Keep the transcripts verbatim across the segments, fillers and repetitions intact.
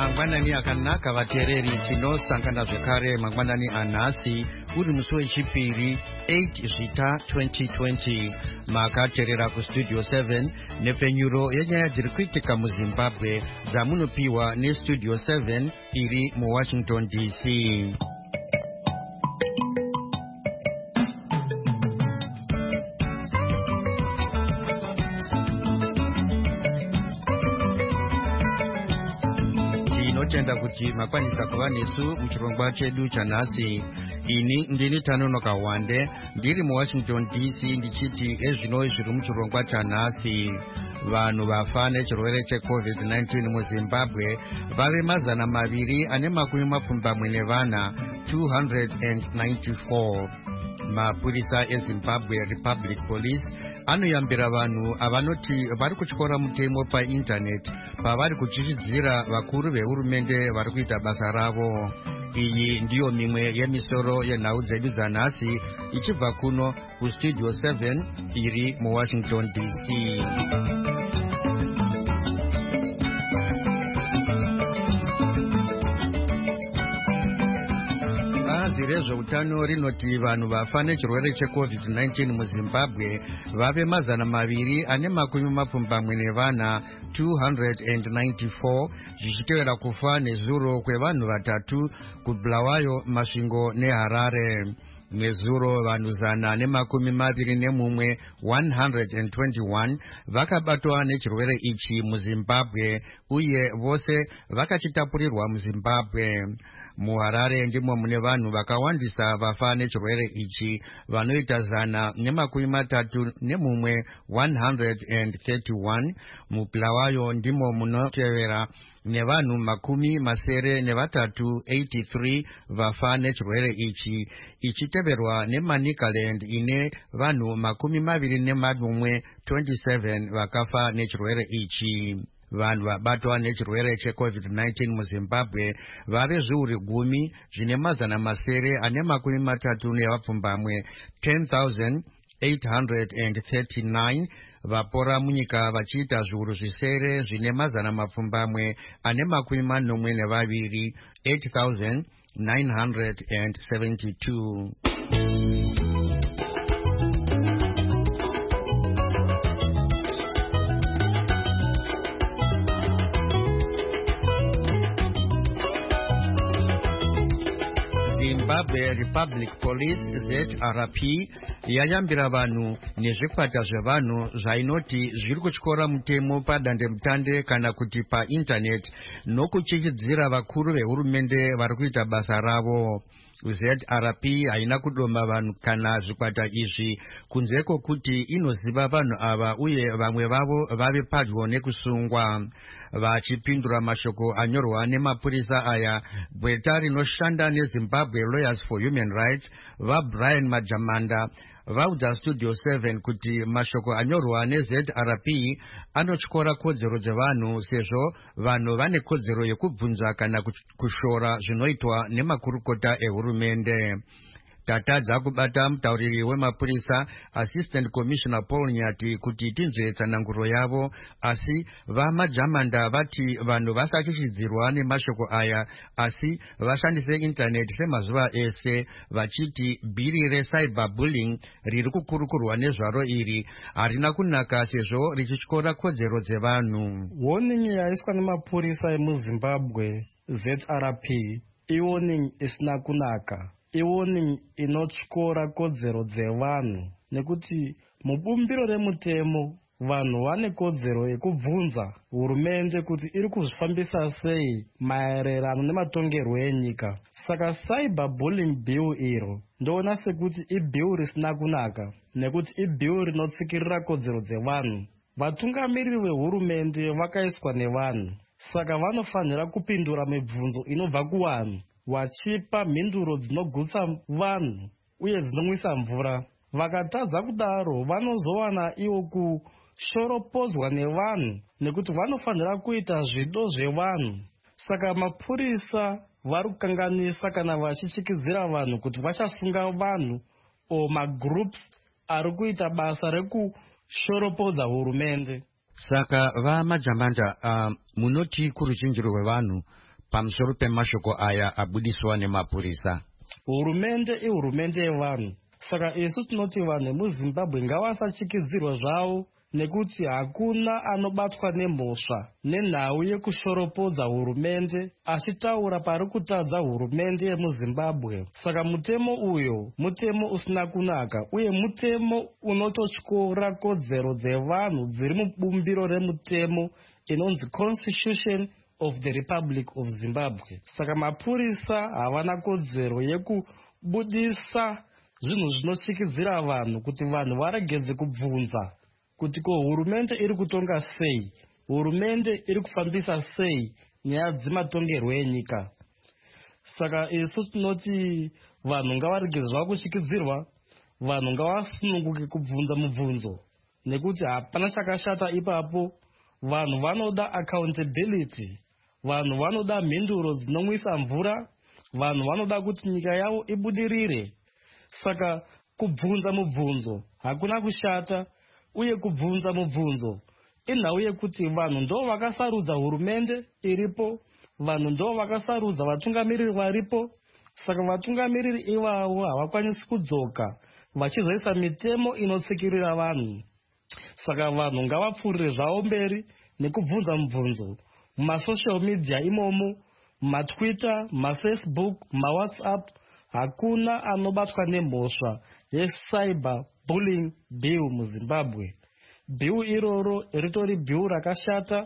mangwanani akanaka vateereri tinosangana zvekare mangwanani anhasi uri musi wechipiri eight zvita twenty twenty makateerera kustudio seven nepfenyuro yenyaya dziri kuitika muzimbabwe dzamunopiwa nestudio seven iri muwashington D C. Tinotenda kuti makwanisa kuva nesu muchirongwa chedu chanhasi. Ini ndini Tanonoka Wande ndiri muwashington D C ndichiti ezvino zviri muchirongwa chanhasi. Vanhu vafa nechirwere checovid nineteen muzimbabwe vave mazana maviri ane makumi mapfumbamwe nevana two hundred ninety-four. Mapurisa eZimbabwe Republic Police anoyambira vanhu avanoti vari kutyora mutemo paindaneti pavari kuchichidzira vakuru vehurumende vari kuita basa ravo. Iyi ndiyo mimwe yemisoro yenhau dzedu dzanhasi ichibva kuno kustudio seven iri muwashington D C. Bazi rezveutano rinoti vanhu vafa nechirwere checovid nineteen muzimbabwe vave mazana maviri ane makumi mapfumbamwe nevana two hundred ninety-four zvichitevera kufa nezuro kwevanhu vatatu kuBulawayo, Masvingo neHarare. Nezuro vanhu zana nemakumi maviri nemumwe one hundred twenty-one vakabatwa nechirwere ichi muzimbabwe uye vose vakachitapurirwa muzimbabwe. MuHarare ndimo mune vanhu vakawandisa vafa nechirwere ichi vanoita zana nemakumi matatu nemumwe one hundred thirty-one. MuBulawayo ndimo munotevera nevanhu makumi masere nevatatu eighty-three vafa nechirwere ichi ichiteverwa neManicaland ine vanhu makumi maviri nemanumwe twenty-seven vakafa nechirwere ichi. Vanhu vabatwa nechirwere checovid nineteen muzimbabwe vave zviuru gumi zvine mazana masere ane makumi matatu nevapfumbamwe ten thousand eight hundred thirty-nine. Vapora munyika vachiita zviuru zvisere zvine mazana mapfumbamwe ane makumi manomwe nevaviri eight thousand nine hundred seventy-two. Zimbabwe Republic Police Z R P yayambira vanhu nezvikwata zvevanhu zvainoti zviri kutyora mutemo padandemutande kana kuti paindaneti nokuchichidzira vakuru vehurumende vari kuita basa ravo. Z R P haina kudoma vanhu kana zvikwata izvi kunze kwokuti inoziva vanhu ava uye vamwe vavo vave padyo nekusungwa. Vachipindura mashoko anyorwa nemapurisa aya, gweta rinoshanda neZimbabwe Lawyers for Human Rights vaBrian Majamanda vaudza studio seven kuti mashoko anyorwa neZ R P anotyora kodzero dzevanhu sezvo vanhu vane kodzero yekubvunza kana kushora zvinoitwa nemakurukota ehurumende. Tatadza kubata mutauriri wemapurisa Assistant Commissioner Paul Nyati kuti tinzwe tsananguro yavo, asi vaMajamanda vati vanhu vasachichidzirwa nemashoko aya asi vashandise intaneti semazuva ese, vachiti bhiri recyberbullying riri kukurukurwa nezvaro iri harina kunaka sezvo richityora kodzero dzevanhu. Warning yaiswa nemapurisa emuZimbabwe Z R P iwarning isina kunaka. Iwarning inotyora kodzero dzevanhu nekuti mubumbiro remutemo vanhu vane kodzero yekubvunza hurumende kuti iri kuzvifambisa sei maererano nematongerwo enyika. Saka cyberbullying bill iro ndoona sekuti ibhill risina kunaka nekuti ibhill rinotsikirira kodzero dzevanhu. Vatungamiriri vehurumende vakaiswa nevanhu, saka vanofanira kupindura mibvunzo inobva kuvanhu vachipa mhinduro dzinogutsa vanhu uye dzinomwisa mvura. Vakatadza kudaro vanozowana iwo kushoropozwa nevanhu nekuti vanofanira kuita zvido zvevanhu. Saka mapurisa vari kukanganisa kana vachichikidzira vanhu kuti vachasunga vanhu o magroups ari kuita basa rekushoropodza hurumende. Saka vaMajamanda, uh, munoti kuruzhinji rwevanhu pamusoro pemashoko aya abudiswa nemapurisa. Hurumende ihurumende yevanhu, saka isu tinoti vanhu muZimbabwe ngavasachikidzirwa zvavo, nekuti hakuna anobatwa nemhosva nenhau yekushoropodza hurumende achitaura pari kutadza hurumende yemuZimbabwe. Saka mutemo uyo mutemo usina kunaka, uye mutemo unototyora kodzero dzevanhu dziri mubumbiro remutemo inonzi Constitution of the Republic of Zimbabwe. Saka mapurisa havana kodzero yekubudisa zvinhu zvinotyisidzira vanhu kuti vanhu varegedze kubvunza kuti ko hurumende iri kutonga sei, hurumende iri kufambisa sei nyaya dzematongerwo enyika. Saka isu tinoti vanhu ngavaregedze zvavo kutyidzirwa, vanhu ngavasununguke kubvunza mubvunzo, nekuti hapana chakashata ipapo. Vanhu vanoda accountability, vanhu vanoda mhinduro dzinomwisa mvura, vanhu vanoda kuti nyika yavo ibudirire. Saka kubvunza mubvunzo hakuna kushata, uye kubvunza mubvunzo inhau yekuti vanhu ndo vakasarudza hurumende iripo, vanhu ndo vakasarudza vatungamiriri varipo. Saka vatungamiriri ivavo havakwanisi kudzoka vachizoisa mitemo inotsikirira vanhu. Saka vanhu ngavapfuurire zvavo mberi nekubvunza mubvunzo mumasocial media imomo, mumatwitter, mafacebook, mawhatsapp. Hakuna anobatwa nemhosva yecyber bullying bill muZimbabwe. Bill iroro ritori bill rakashata,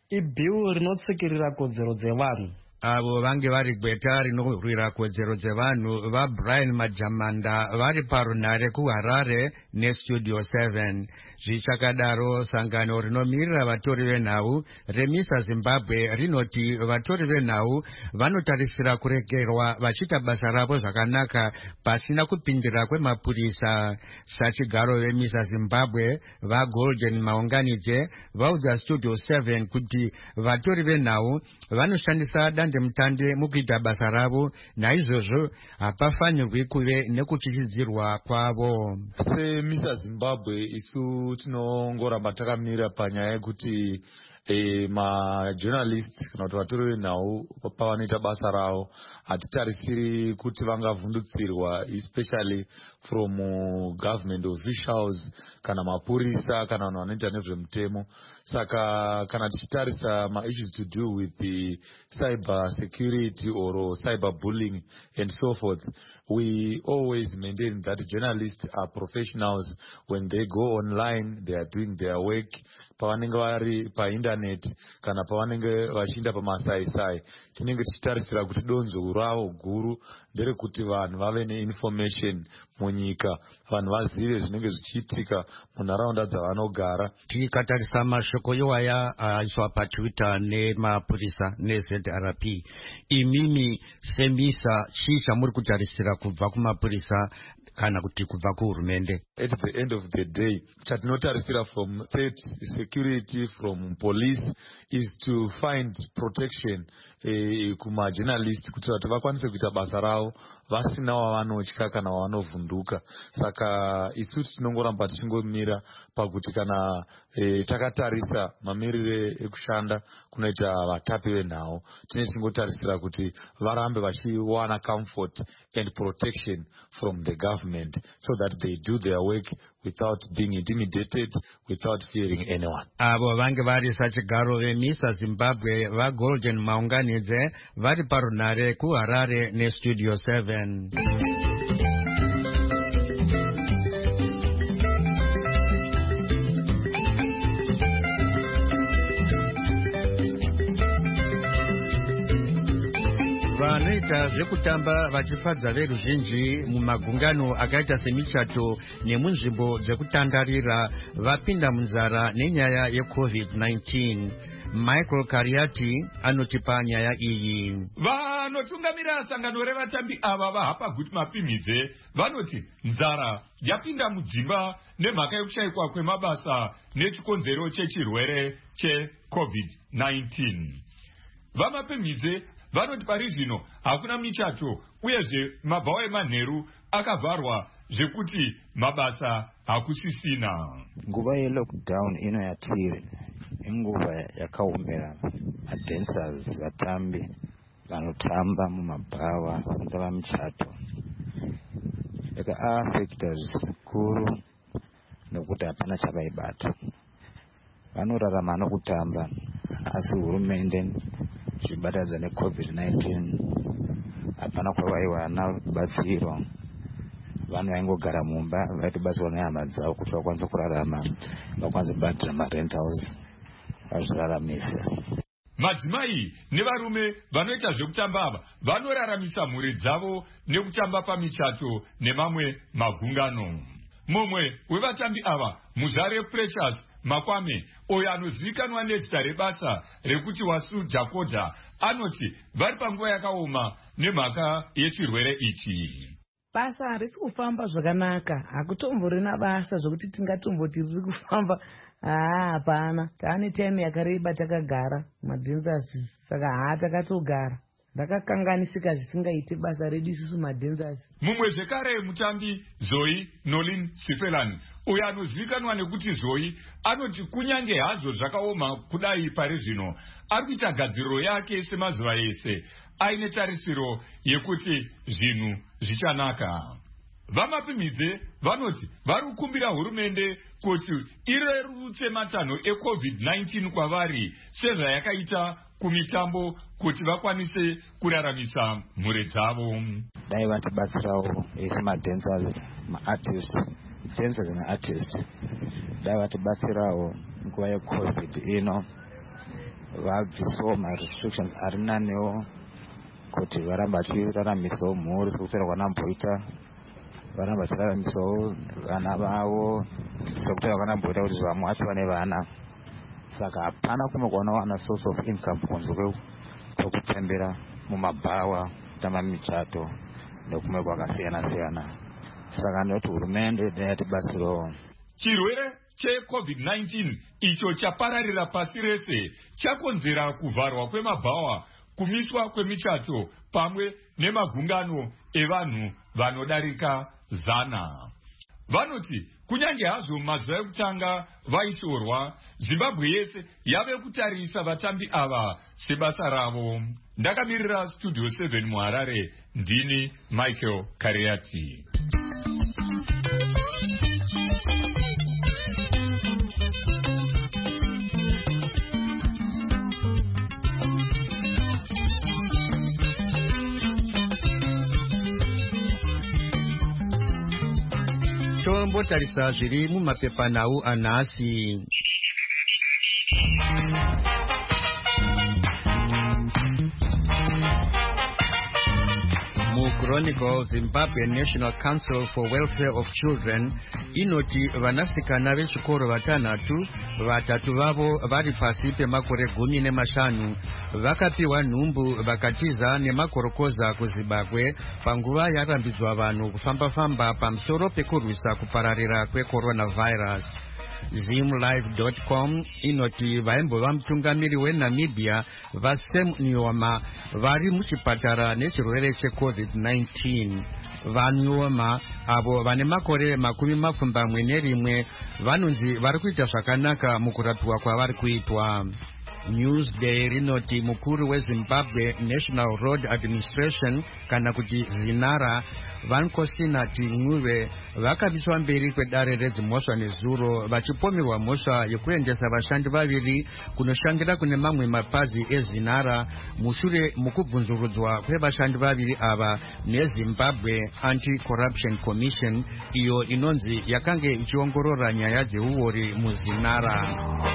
ibill rinotsikirira kodzero dzevanhu. Avo vange vari gweta rinorwira kodzero dzevanhu vaBrian Majamanda vari parunhare kuHarare neStudio seven. Zvichakadaro, sangano rinomirira vatori venhau reMISA Zimbabwe rinoti vatori venhau vanotarisira kuregerwa vachiita basa ravo zvakanaka pasina kupindira kwemapurisa. Sachigaro veMISA Zimbabwe vaGolden Maunganidze vaudza Studio seven kuti vatori venhau vanoshandisa dandemutande mukuita basa ravo, naizvozvo hapafanirwi kuve nekutyisidzirwa kwavo. SeMISA Zimbabwe isu tinongoramba takamira panyaya yekuti E, majournalists kana kuti vatori venhau pavanoita basa ravo hatitarisiri kuti vangavhundutsirwa, especially from uh, government officials kana mapurisa kana vanhu vanoita nezvemutemo. Saka kana tichitarisa ma-issues to do with the cyber security or cyber bullying and so forth, we always maintain that journalists are professionals. When they go online, they are doing their work. Pavanenge vari painternet kana pavanenge vachiinda pamasaisai, tinenge tichitarisira kuti donzo ravo guru nderekuti vanhu vave neinformation munyika, vanhu vazive zvinenge zvichiitika munharaunda dzavanogara. Tikatarisa mashoko iwaya aiswa paTwitter nemapurisa neZ R P, imimi seMISA chii chamuri kutarisira kubva kumapurisa kana kuti kubva kuhurumende? At the end of the day, chatinotarisira from state security, from police, is to find protection eh, kuma journalists kuti vati vakwanise kuita basa ravo vasina wavanotya kana wavanovhunduka. Saka isu tinongoramba tichingomira pakuti kana eh, takatarisa mamirire ekushanda kunoita vatapi venhau, tine tingotarisira kuti varambe vachiwana comfort and protection from the government so that they do their work without being intimidated, without fearing anyone. Avo vange vari sachigaro veMISA Zimbabwe vaGolden Maunganidze vari parunhare kuHarare neStudio seven. Vanoita zvekutamba vachifadza veruzhinji mumagungano akaita semichato nemunzvimbo dzekutandarira vapinda munzara nenyaya yeCovid nineteen. Michael Kariati anotipa nyaya iyi. Vanotungamira sangano revatambi ava vahapa kuti mapimidze vanoti nzara yapinda mudzimba nemhaka yekushayikwa kwemabasa nechikonzero chechirwere cheCovid nineteen. Vamapimidze vanoti pari zvino hakuna michato uyezve mabhawa emanheru akavharwa zvekuti mabasa hakusisina. Nguva yelockdown ino yatiri inguva yakaomera madancers vatambi vanotamba mumabhawa vanoita vamuchato yakaafekta zvikuru nekuti hapana chavaibata. Vanorarama nokutamba asi hurumende zvibatadza necovid nineteen hapana kwavaiwana rubatsiro. Vanhu vaingogara mumba vaitobatsirwa nehama dzavo kuti vakwanise kurarama, vakwanise kubhadhira marentals vazviraramisa. Madzimai nevarume vanoita zvekutamba ava vanoraramisa mhuri dzavo nekutamba pamichato nemamwe magungano. Mumwe wevatambi ava, Muzare Precious Makwame, oyo anozivikanwa nezita rebasa rekuti Wasu Dakota, anoti vari panguva yakaoma nemhaka yechirwere ichi. Basa harisi kufamba zvakanaka, hakutomborina basa zvokuti tingatomboti riri kufamba. Ah, hapana. Taane time yakareba takagara madhenzasi, saka haa takatogara. Ndakakanganisika zvisingaite basa redu isusu madhenzasi. Mumwe zvekare mutambi Zoe Nolin Sifelani, uyo anozivikanwa nekuti Zoe, anoti kunyange hazvo zvakaoma kudai pari zvino, ari kuita gadziriro yake semazuva ese, aine tarisiro yekuti zvinhu zvichanaka. Vamapimidze vanoti vari kukumbira hurumende kuti irerutse matanho ecovid nineteen kwavari sezvayakaita kumitambo kuti vakwanise kuraramisa mhuri dzavo. Dai vatibatsirawo ese madancers, maartist, dancers and artists. Dai vatibatsirawo nguva yecovid ino vabvisawo marestrictions ari nanewo kuti varamba vachiraramisawo mhuri sekuti vanamboita varamba vachiraramisawo vana vavo sekuti vakanamboita kuti vamwe vacho vane vana. Saka hapana kunokuwana wana source of income kunze kwekutembera mumabhawa, kutamba michato nekumwe kwakasiyana siyana. Saka ndoti hurumende yatibatsirawo. Chirwere checovid nineteen icho chapararira pasi rese chakonzera kuvharwa kwemabhawa, kumiswa kwemichato pamwe nemagungano evanhu vanodarika zana. Vanoti kunyange hazvo mazuva ekutanga vaishorwa, Zimbabwe yese yave kutarisa vatambi ava sebasa ravo. Ndakamirira Studio seven muHarare, ndini Michael Kariati. Tombotarisa zviri mumapepanhau anhasi. Chronicle, Zimbabwe National Council for Welfare of Children inoti vanasikana vechikoro vatanhatu, vatatu vavo vari pasi pemakore gumi nemashanu vakapiwa nhumbu vakatiza nemakorokoza kuZimbabwe panguva yarambidzwa vanhu kufamba-famba pamusoro pekurwisa kupararira kwecoronavirus. Zimlive dot com inoti vaimbova mutungamiri weNamibia vaSam Nyoma vari muchipatara nechirwere checovid nineteen. VaNyoma avo vane makore makumi mapfumbamwe nerimwe vanonzi vari kuita zvakanaka mukurapiwa kwavari kuitwa. Newsday rinoti mukuru weZimbabwe National Road Administration kana kuti ZINARA Vankosinathi Ncube vakabiswa mberi kwedare redzimhosva nezuro vachipomerwa mhosva yekuendesa vashandi vaviri kunoshandira kune mamwe mapazi eZINARA mushure mukubvunzurudzwa kwevashandi vaviri ava neZimbabwe Anti-Corruption Commission iyo inonzi yakange ichiongorora nyaya dzeuori muZINARA.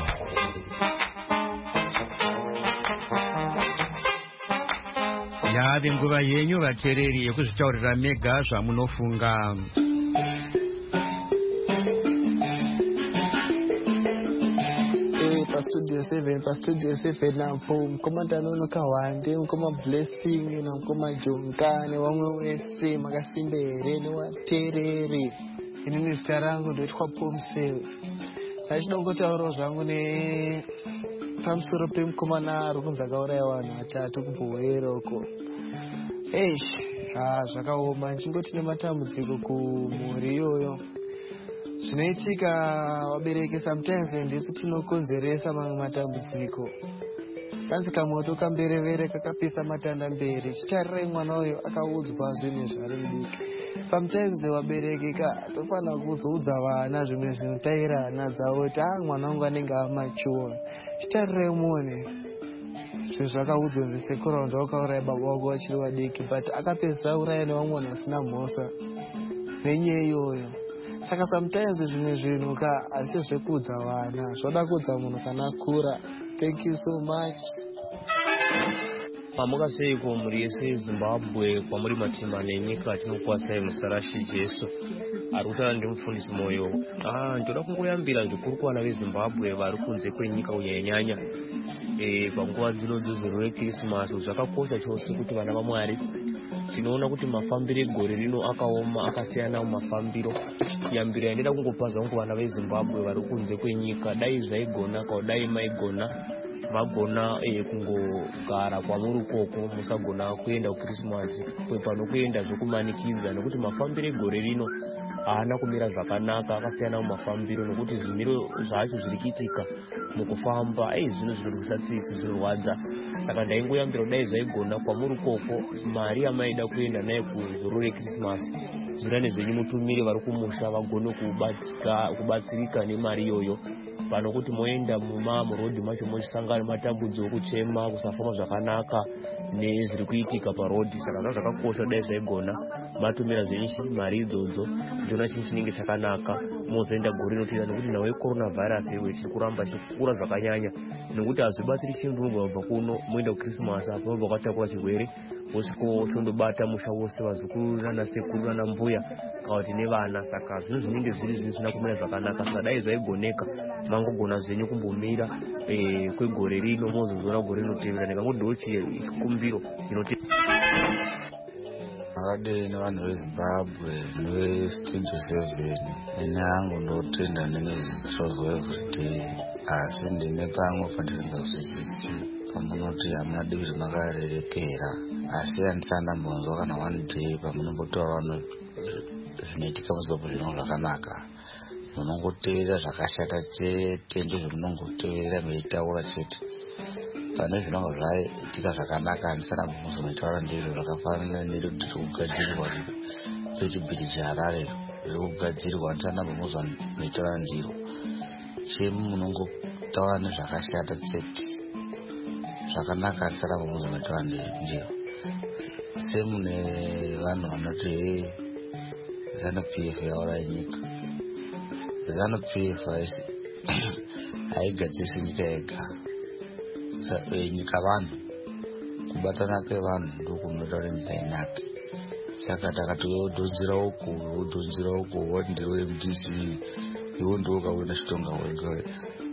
Yave nguva yenyu vateereri yekuzvitaurira mega zvamunofunga. Studio seven, pa Studio seven napo mkoma Tanono Kawande, mkoma Blessing na mkoma Jongane, wamwe wese makasimbere newateereri. Inini zita rangu ndoitwa Pomsewe. Sachidongotaurawo zvangu ne pamusoro pemukoma ari kunzi akauraya vanhu vatatu kuBhoweroko. Eish, ah zvakaoma, nchingoti nematambudziko kumhuri iyoyo. Zvinoitika vabereki sometimes ndisu tinokonzeresa mamwe matambudziko. kasika moto kamberevere kakapisa matanda mberi. Chitarirai mwana uyo akaudzwa zvinhu zvari mudiki. Sometimes vabereki ka tofana kuzoudza vana zvimwe zvinotaira hana dzavo kuti ah mwana wangu anenge amachuwa. Chitarirai muone zvinhu zvakaudzwa nzisekuru wangu wakauraya baba wako vachiri vadiki, but akapedzisa uraya nevamwe vanhu vasina mhosva nenyaya iyoyo. Saka sometimes zvimwe zvinhu ka asi zvekuudza vana zvoda kuudza munhu kana akura. Thank you so much. Pamuka seiko muri yese Zimbabwe kwamuri matimba nenyika tinokuwasai musarashi Jesu ari kutaura ndimufundisi moyo. Ah, ndoda kungoyambira zvikuru kuvana veZimbabwe vari kunze kwenyika kunyanyanya eh panguva dzino dzezuro reKrisimasi. Zvakakosha chose kuti vana vaMwari tinoona kuti mafambiro egore rino akaoma akasiyana mumafambiro. Yambira ndida kungopa zvangu vana veZimbabwe vari kunze kwenyika, dai zvaigona kana dai maigona magona eh kungogara kwamuri ukoko musagona kuenda kuKrisimasi pano kuenda zvokumanikidza, nekuti mafambiro egore rino haana kumira zvakanaka, akasiyana mumafambiro nekuti zvimiro zvacho zviri kuitika mukufamba eh zvinhu zvinorwisa tsitsi zvinorwadza. Saka ndaingoyambira dai zvaigona kwamuri ukoko mari yamaida kuenda nayo kuzoro reKrisimasi zvirane zvenyu mutumire vari kumusha vagone kubatsika kubatsirika nemari iyoyo, pano kuti moenda muma murodhi macho mochisangana matambudzo okuchema kusafamba zvakanaka nezviri kuitika parodhi. Saka zvakakosha dai zvaigona matumira zvenyu mari idzodzo, ndiona chinhu chinenge chakanaka mozoenda gore rinotevera, nekuti nawo corona virus iwe chiri kuramba chikura zvakanyanya, nekuti hazvibatsiri chinhu unobva kuno moenda kuKrisimasi apo unobva kwatakura chirwere wosviko chondobata musha wose vazukuru nana sekuru nana mbuya kana kuti nevana. Saka zvinhu zvinenge zviri zvinhu zvisina kumira zvakanaka. Saka dai zvaigoneka mangogona zvenyu kumbomira eh kwegore rino mozozoona gore rinotevera. Ndikangodhiwo chikumbiro inotevera akadini vanhu veZimbabwe newestudio seven ine hangu ndotenda nenezvozvo everyday, asi ndine pamwe pandisingazwisisi pamunoti hamuna divi rimakarerekera, asi handisana mbonzwa kana one day pamunombotaura vanhu zvinoitika muZimbabwe zvinhu zvakanaka. Munongotevera zvakashata chete ndizvo munongotevera meitaura chete. Pane zvinonga zvaitika zvakanaka handisana mbonzwa meitaura ndizvo, zvakafanana nero tiri kugadzirwa pechibhiriji Harare riri kugadzirwa handisana mbonzwa meitaura ndiro. Chemu munongotaura nezvakashata chete, zvakanaka handisana mbonzwa meitaura ndiro. Semune vanhu vanoti ZANU-P F yauraya nyika. ZANU-P F haigadzirisi nyika yega, nyika vanhu, kubatana kwevanhu ndokunoita kuti nyika inake. Saka takati wodhonzera uku wodhonzera uku woti ndiri M D C iwo ndiwo ukawina chitonga wega,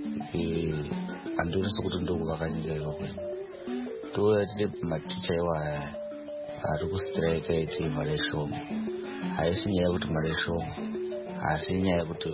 handioni sekuti ndokuvaka nyika iwakwe. Touya tiri maticha iwaya ari kustrike iti mari shoma, haisi nyaya yekuti mari shoma, asi nyaya yekuti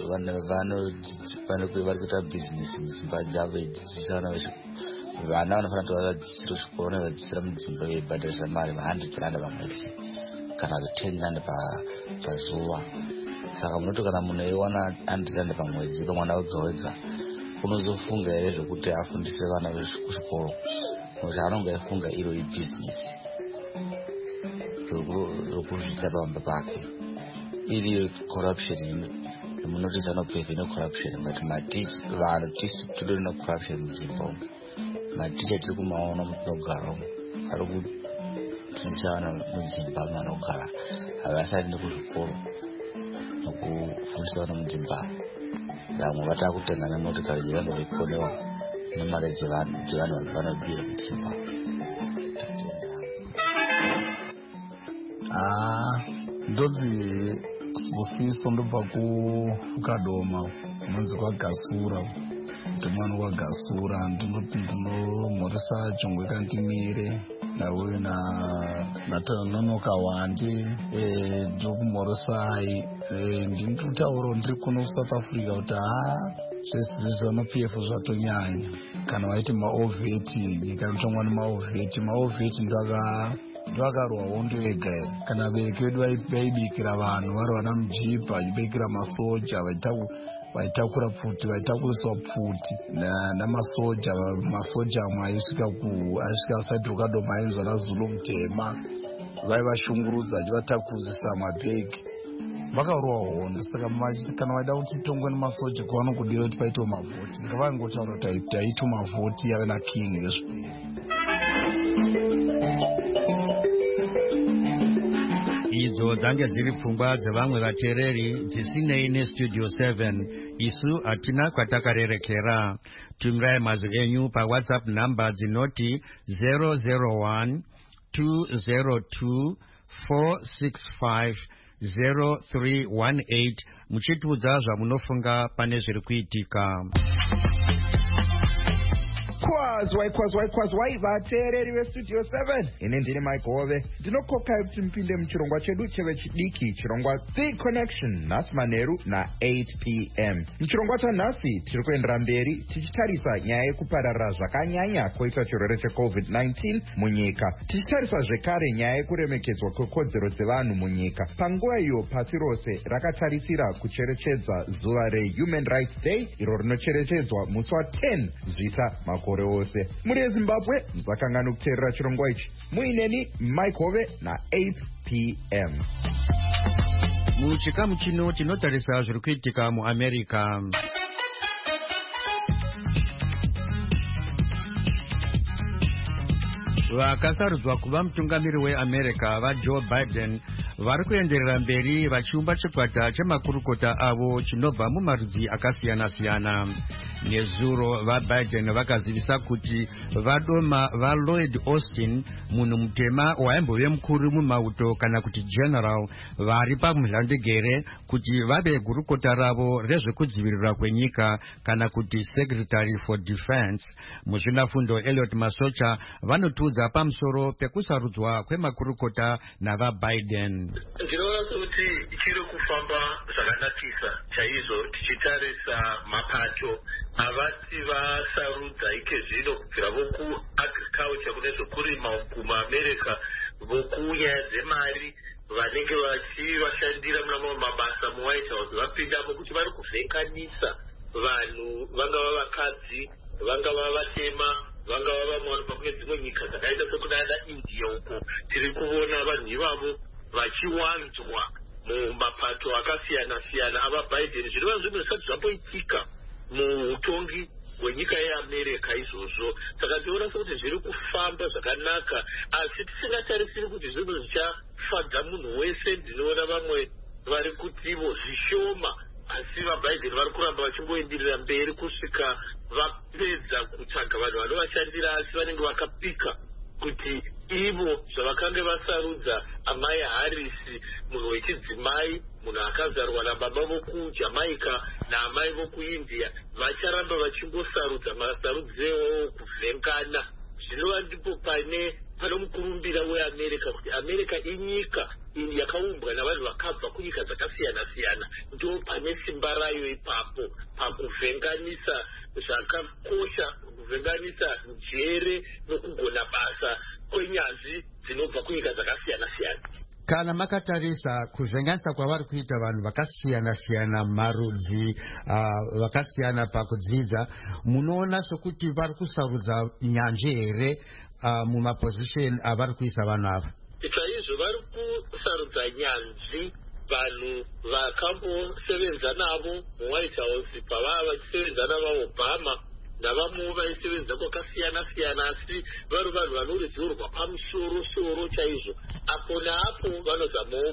vari kuita bhizinesi mudzimba dzavo veidzidzisa vana veshe. Vana vanofanira kuti vavadzidzisire zvikoro nevadzidzisira mudzimba veibhadharisa mari mahundred rand pamwedzi kana kuti ten rand pazuva. Saka munoti kana munhu eiwana hundred rand pamwedzi pamwana wega wega unozofunga here zvekuti afundise vana kuchikoro, kuti anonga aifunga iro ibhizinesi rokuzviita pamba pake iri corruption. Munoti ZANU-P F ine corruption, but maticha vanhu tisi tidorina corruption muZimbabwe. Maticha tiri kumaona mutinogara umu ari kudzidzisa vana mudzimba vanogara, havasati nekuzvikoro nekufundisa vana mudzimba. Vamwe vatava kutenga nemotikari dzevanhu veikonewa nemari dzevanhu vanobira mudzimba. Ndodzi Sibusiso ndobva kuKadoma kunonzi kwaGasura, kuti mwana waGasura ndinomhoresa chongwe kandimire nauyu natanonoka wande ndirikumhoresai ndinotutauro ndiri kuno kuSouth Africa kuti ha zvezANU-P F zvatonyanya. Kana vaiti maovheti nyika inotongwa nemaovheti, maovheti ndaka ndakarohwa hondo yega. Kana vabereki vedu vaibikira vanhu vari vana mujipa vachibikira masoja vaitakura pfuti vaitakuriswa pfuti namasoja masoja amwe aisvika aisvika sadrokado mainzwa nazulu mutema vaivashungurudza achivatakurisa mabhegi vakarowa hondo. Saka kana vaida kuti tongwe nemasoja kwavanokudira kuti paitewo mavhoti ngavaingotaura kuti taitwa mavhoti yave naking ezvipiri. idzo dzange dziri pfungwa dzevamwe vateereri dzisinei nestudio seven. isu hatina kwatakarerekera. tumirai mazwi enyu pawhatsapp namba dzinoti zero zero one two zero two four six five zero three one eight muchitiudza zvamunofunga pane zviri kuitika. kwazwai kwazwai kwazwai vateereri vestudio seven. ine ndini Mike Hove ndinokokai kuti mupinde muchirongwa chedu chevechidiki, chirongwa The Connection, nhasi manheru na-eight p m. muchirongwa chanhasi tiri kuendera mberi tichitarisa nyaya yekupararira zvakanyanya koita chirwere checovid nineteen munyika, tichitarisa zvekare nyaya yekuremekedzwa kwekodzero dzevanhu munyika. panguva iyo pasi rose rakatarisira kucherechedza zuva reHuman Rights Day, iro rinocherechedzwa musi wa ten zvita makore ose. muri eZimbabwe musakangani kuteerera chirongwa ichi. muineni Mike Hove na-eight p m. muchikamu chino tinotarisa zviri kuitika muAmerica. vakasarudzwa kuva mutungamiri weAmerica vaJoe Biden vari kuenderera mberi vachiumba chikwata chemakurukota avo chinobva mumarudzi akasiyana-siyana. nezuro vaBiden vakazivisa kuti vadoma vaLloyd Austin, munhu mutema waimbove mukuru mumauto kana kuti general, vari pamhlandegere kuti vave gurukota ravo rezvekudzivirira kwenyika kana kuti secretary for defense. muzvinafundo Elliot Masocha vanotiudza pamusoro pekusarudzwa kwemakurukota navaBiden. ndinoona kuti chiri kufamba zvakanakisa chaizvo tichitarisa mapato avati vasarudza ike zvino kubvira vokuagriculture kune zvokurima kumaamerica, vokunyaya dzemari vanenge vachivashandira muna mamwe mabasa muwhite house vapindamo kuti vari kuvhenganisa vanhu, vangava vakadzi, vangava vatema, vangava vamwe vanobva kune dzimwe nyika dzakaita sekudana India uko. tiri kuona vanhu ivavo vachiwanzwa mumapato akasiyana-siyana avaBiden. zvinova zvinhu zvisati zvamboitika muutongi hwenyika yeAmerica izvozvo. saka tiona sekuti zviri kufamba zvakanaka, asi tisingatarisiri kuti zvinhu zvichafadza munhu wese. ndinoona vamwe vari kutivo zvishoma, asi vaBiden vari kuramba vachingoendirira mberi kusvika vapedza kutsvaga vanhu vanovashandira, asi vanenge vakapika kuti ivo zvavakanga vasarudza amai Harris, munhu wechidzimai, munhu akazarwa nababa vokujamaica naamai vokuindia, vacharamba vachingosarudza masarudzirewo kuvhengana. zvinova ndipo pane panomukurumbira weAmerica kuti America inyika yakaumbwa navanhu vakabva kunyika dzakasiyana-siyana. ndo pane simba rayo ipapo pakuvhenganisa zvakakosha, kuvhenganisa njere nokugona basa kwenyanzvi dzinobva kunyika dzakasiyana-siyana. kana makatarisa kuvhenganisa kwavari kuita vanhu vakasiyana-siyana marudzi uh, vakasiyana pakudzidza, munoona sokuti vari kusarudza nyanzvi here uh, mumapozisheni avari kuisa vanhu ava? chaizvo vari kusarudza nyanzvi vanhu vakambosevenza navo muwhite house pavava vachisevenza navaObama navamwewo vaisevenza kwakasiyana-siyana, asi vari vanhu vano ruzivo rwapamusoro-soro chaizvo. apo naapo vanozamawo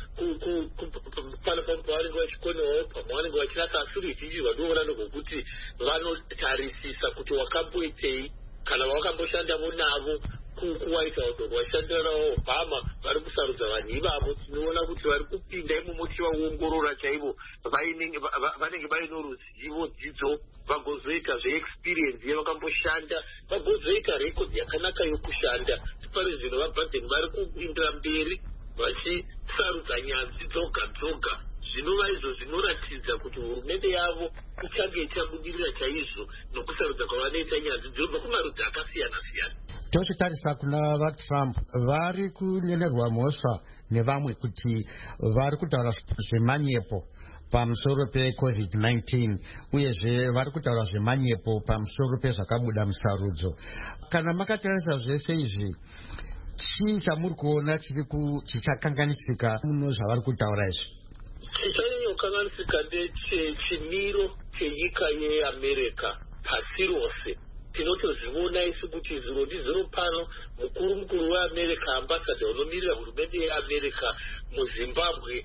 pana pamwe pavanenge vachikonewawo pamwe vanenge vachinasa, asi ruzhinji rwanoona nehwekuti vanotarisisa kuti wakamboitei kana vakamboshandavo navo kuwhite house vashandira navo Obama. vari kusarudza vanhu ivavo. tinoona kuti vari kupinda imomo tivaongorora chaivo, vanenge vaino ruzivo, dzidzo, vagozoita zveexperience yevakamboshanda, vagozoita rekodhi yakanaka yokushanda. pari zvino vaBiden vari kuindira mberi vachisarudza nyanzvi dzoga dzoga. zvinova izvo zvinoratidza kuti hurumende yavo ichange ichabudirira chaizvo nokusarudza kwavanoita nyanzvi dzinobva kumarudzi akasiyana-siyana. tochitarisa kuna vaTrump, vari kunyenerwa mhosva nevamwe kuti vari kutaura zvemanyepo pamusoro pecovid nineteen uyezve vari kutaura zvemanyepo pamusoro pezvakabuda musarudzo. Kana makatarisa zvese izvi, chii chamuri kuona chichakanganisika muno zvavari kutaura izvi? Chichakanganisika ndechimiro chenyika yeAmerica pasi rose. Tinotozviona isi kuti zviro ndizviro pano. Mukuru mukuru weAmerica, ambassador unomirira hurumende yeAmerica muZimbabwe,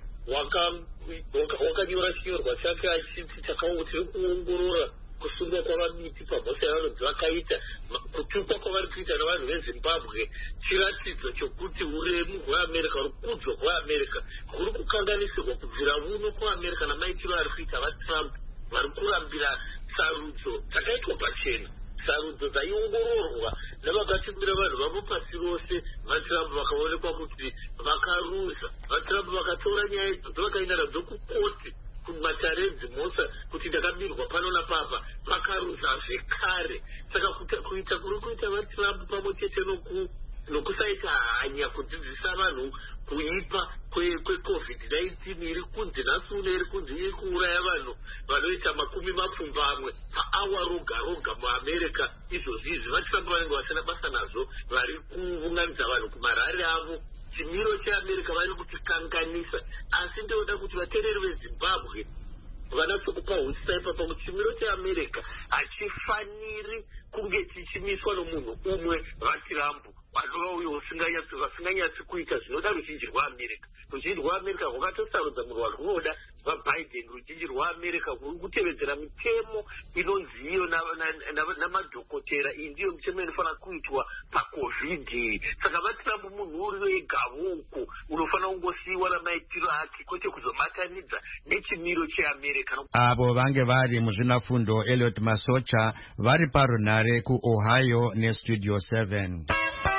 wakanyora chinyorwa chake achiti tiri kuongorora kusungwa kwavamiti pamhosva yavanonzi vakaita. Kutukwa kwavari kuita navanhu veZimbabwe chiratidzo chokuti uremu hweAmerica, rukudzo hweAmerica huri kukanganisirwa kubvira uno kuAmerica namaitiro ari kuita vaTrump vari kurambira sarudzo dzakaitwa pachena, sarudzo dzaiongororwa nevakatumira vanhu vavo pasi rose. vaTrump vakaonekwa kuti vakarusa. vaTrump vakatora nyaya idzodzo vakaenda nadzo kukoti kumataredzi mosa kuti ndakamirwa pano napapa, vakarusa zvekare. Saka kuita kuri kuita vaTrump pamwe chete nokusaita hanya kudzidzisa vanhu kuipa kwecovid nineteen iri kunzi nhasi uno iri kunzi iri kuuraya vanhu vanoita makumi mapfumbamwe paawa roga roga muAmerica. Izvozvi izvi vaTrump vanenge vasina basa nazvo, vari kuunganidza vanhu kumarari avo. Chimiro cheAmerica vari kutikanganisa. Asi ndoda kuti vateereri veZimbabwe vanatsokupa husisa ipapa kuti chimiro cheAmerica hachifaniri kunge chichimiswa nomunhu umwe, vaTrump vanova uyo vasinganyatsi kuita zvinoda ruzhinji rwaAmerica. Ruzhinji rwaAmerica rwakatosarudza munhu warwunoda, vaBiden. Ruzhinji rwaAmerica rwuri kutevedzera mitemo inonzi iyo namadhokotera. Iyi ndiyo mitemo inofanira kuitwa pacovid. Saka vaTrump munhu uri wega uko unofanira kungosiyiwa namaitiro ake, kwete kuzomatanidza nechimiro cheAmerica. Avo vange vari muzvinafundo Elliot Masocha vari parunhare kuOhio neStudio seven.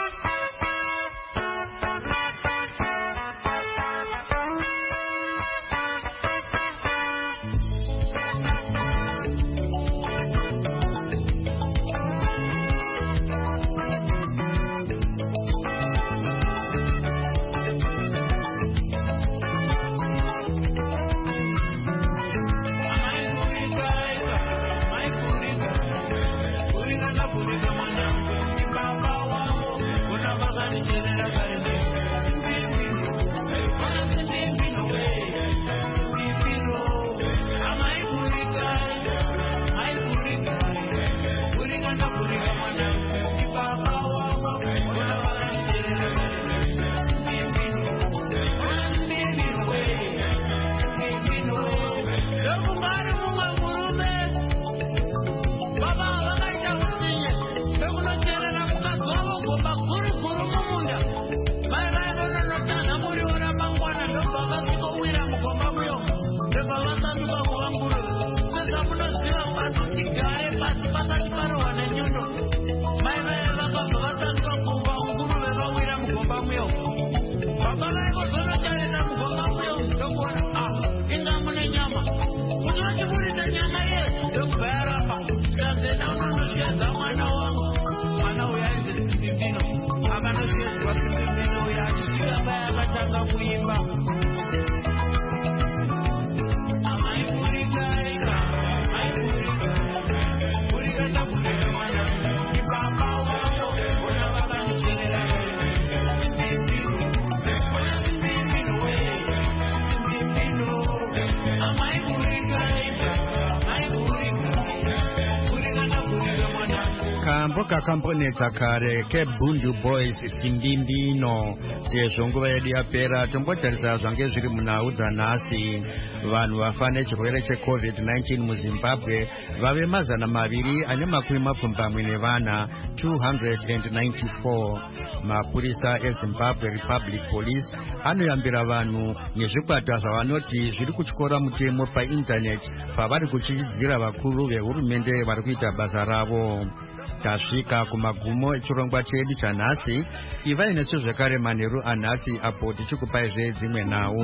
Kakamponetsa kare keBundu Boys Simbimbino. Sezvo nguva yedu yapera, tombotarisa zvange zviri munhau dzanhasi. Vanhu vafa nechirwere checovid nineteen muZimbabwe vave mazana maviri ane makumi mapfumbamwe nevana two hundred ninety-four. Mapurisa eZimbabwe Republic Police anoyambira vanhu nezvikwata zvavanoti zviri kutyora mutemo paindaneti pavari kuchidzidzira vakuru vehurumende vari kuita basa ravo. Tasvika kumagumo echirongwa chedu chanhasi. Ivai nesu zvekare manheru anhasi apo tichikupai zvedzimwe nhau.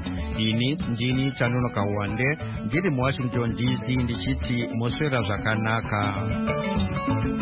Ini ndini Chanonoka Wande ndiri muWashington D C ndichiti moswera zvakanaka.